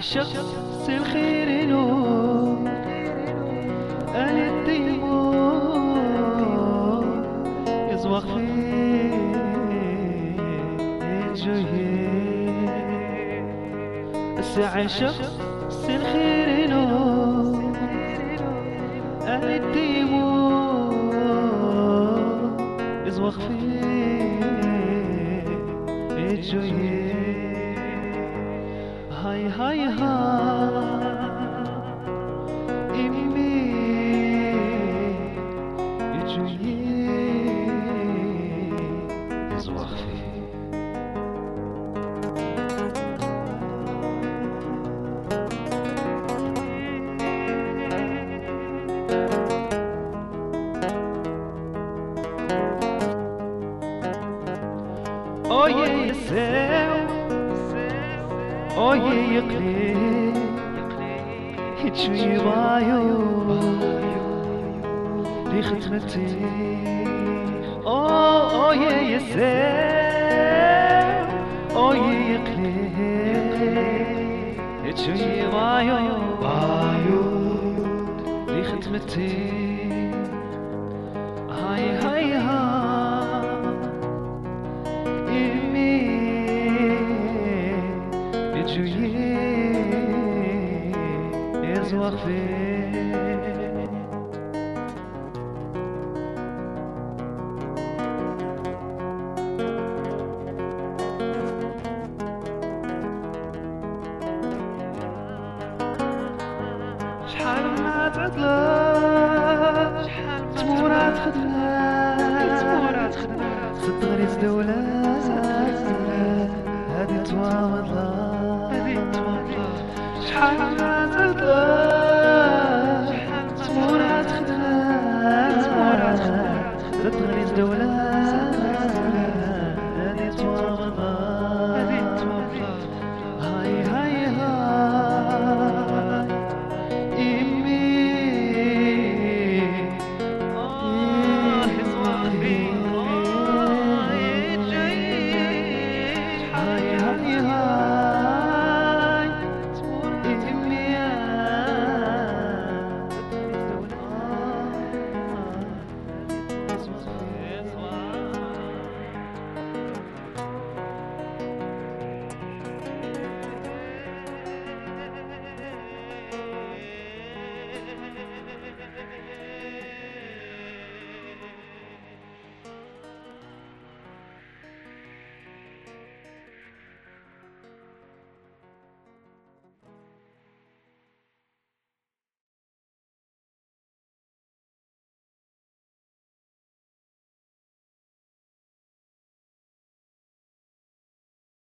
عشق الخير نور أنا الديمون يزوق في الجهيل عشق الخير نور أنا الديمون يزوق في الجهيل هاي هاي هاي إمي يجوي يزوق فيه أوه يساو أوه يقلي يتشوي بايو لي خدمتي أوه يساو أوه يقلي يتشوي بايو لي خدمتي هاي هاي هاي إمي يجوي يزوق فيه شحال ما تعطلك تمورات خدمات صدقني تدولة هادي تواضلك شحال